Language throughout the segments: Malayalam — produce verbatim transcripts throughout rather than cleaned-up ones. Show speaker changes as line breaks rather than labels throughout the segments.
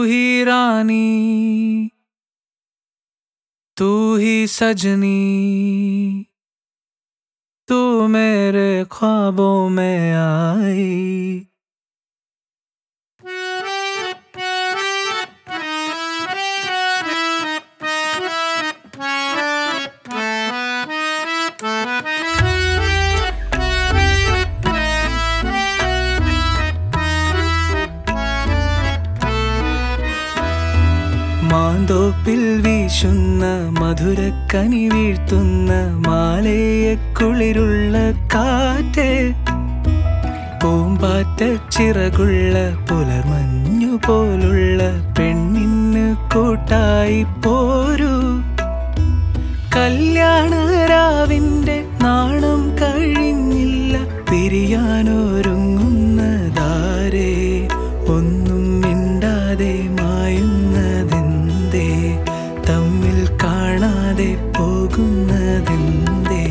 ही रानी तू ही सजनी तू मेरे ख्वाबों में आई। മാന്തോപ്പിൽ വീശുന്ന മധുരക്കനി വീഴ്ത്തുന്ന മാലയെ കുളിരുള്ള കാറ്റ് പൂമ്പാറ്റ ചിറകുള്ള പുലർമഞ്ഞു പോലുള്ള പെണ്ണിന് കൂട്ടായി പോരൂ. കല്യാണരാവിന്റെ നാണം കഴിഞ്ഞില്ല പിരിയാനൊരുങ്ങുന്നതാരേ ഒന്നും മിണ്ടാതെ മായുന്നതെന്തേ തമ്മിൽ കാണാതെ പോകുന്നതെന്തേ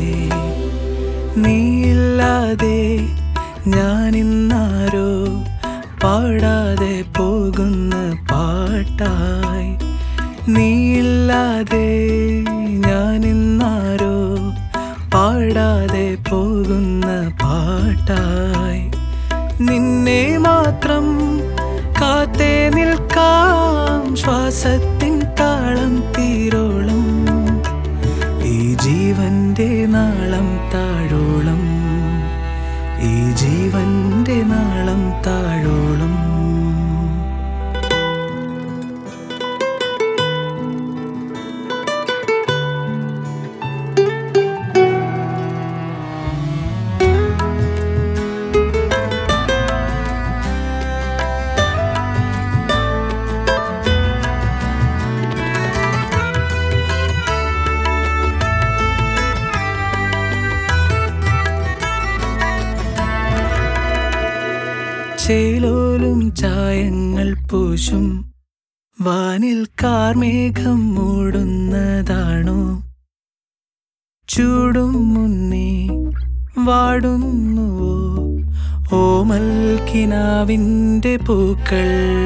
നീയില്ലാതെ ഞാനിന്നാരോ പാടാതെ പോകുന്ന പാട്ടായി നീയില്ലാതെ ഞാനിന്നാരോ പാടാതെ പോകുന്ന പാട്ടായി നിന്നെ മാത്രം കാത്തേ നിൽക്കാം ശ്വാസത്തിൻ താളം തീരോളം ഈ ജീവന്റെ നാളം താഴോളം ഈ ജീവന്റെ നാളം താഴോളം. ചേലോലും ചായങ്ങൾ പൂശും വാനിൽ കാർമേഘം മൂടുന്നതാണോ ചൂടും മുന്നേ വാടുന്നുവോ ഓമൽക്കിനാവിൻ്റെ പൂക്കൾ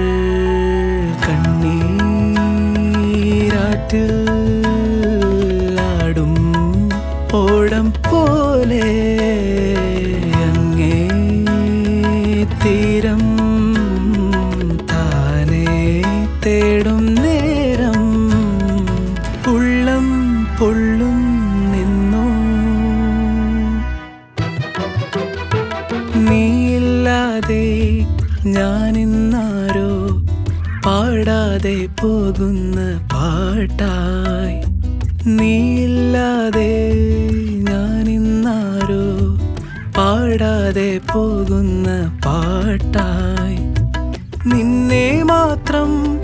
കണ്ണീരാറ്റിൽ ആടും ഓടം പോലെ തീരം താനേ തേടും നേരം ഉള്ളം പൊള്ളും നിന്നോ നീയില്ലാതെ ഞാനിന്നാരോ പാടാതെ പോകുന്ന പാട്ടായി നീയില്ലാതെ ഞാനിന്നാരോ പാടാതെ പോകുന്ന പാട്ടായി നിന്നെ മാത്രം